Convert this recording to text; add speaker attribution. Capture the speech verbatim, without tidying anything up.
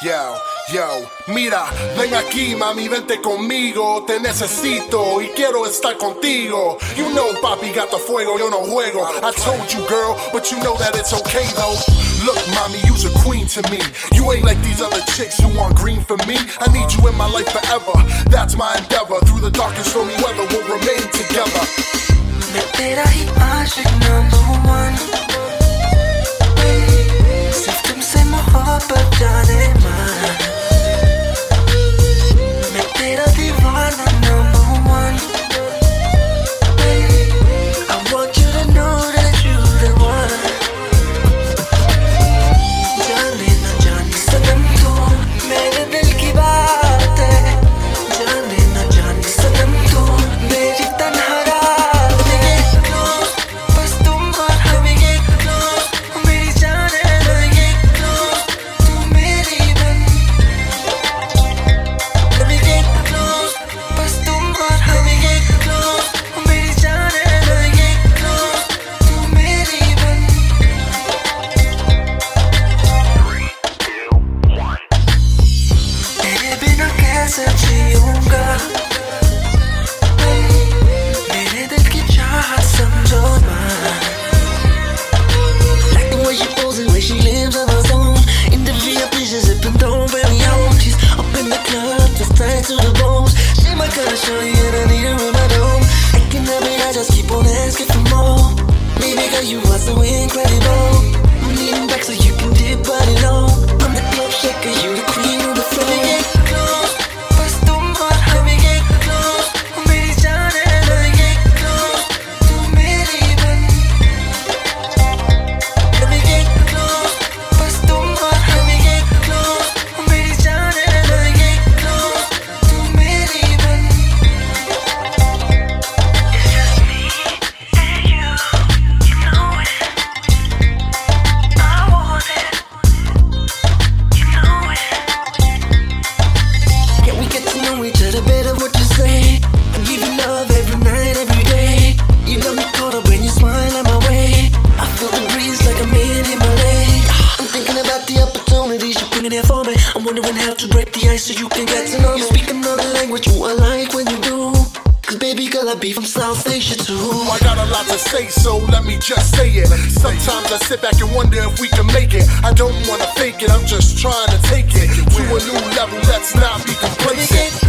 Speaker 1: Yo, yo, mira, ven aquí, mami, vente conmigo. Te necesito y quiero estar contigo. You know papi got the fuego, yo no juego. I told you, girl, but you know that it's okay, though. Look, mommy, you's a queen to me. You ain't like these other chicks who want green for me. I need you in my life forever, that's my endeavor. Through the dark and stormy weather, we'll remain together.
Speaker 2: मैं तेरा ही आशिक number one, सिर्फ तुमसे मोहब्बत जाने मन. मैं तेरा दीवाना number one. I want you to know that you're the one. जाने ना जाने सनम तू मेरे दिल की बात है. जाने ना जाने सनम तू मेरी तन्हा रात है. Close, बस तुम और हम ये close. मेरी जाने ना ये close. तू मेरी बन. Let me get close, बस तुम और हम ये close. मेरी जाने ना ये close. तू मेरी बन. तेरे बिना कैसे जीऊंगा. मेरे दिल की चाहत समझो ना. Like the way she poses, the way she lives on her own. In the V I P, she's zipping down very home. She's up in the club, just tied to the bones. She my kind of shorty and I need her in my dome. I can have it, I just keep on asking for more. Baby girl, you are so incredible. I'm leaning back so you can dip body low. I'm the club shaker, you the queen of the floor. Let me get close, बस तुम और हम ये close. मेरी जाने ना ये close. तू मेरी बन. Let me get close, बस तुम और हम ये close. मेरी जाने ना ये close. तू मेरी बन. It's just me and you, you know it. I want it, you know it. Can we get to know each other better? What you say? I give you love every night, every day. You got me caught up when you smile at my way. I feel the breeze like I'm in Himalaya. I'm thinking about the opportunities you're bringing here for me. I'm wondering how to break the ice so you can get to know me. You speak another language, oh, I like when you do. Cause baby girl, I be from South Asia too.
Speaker 1: I got a lot to say, so let me just say it. Sometimes I sit back and wonder if we can make it. I don't wanna fake it, I'm just trying to take it to a new level, let's not be
Speaker 2: Let me
Speaker 1: complacent.
Speaker 2: get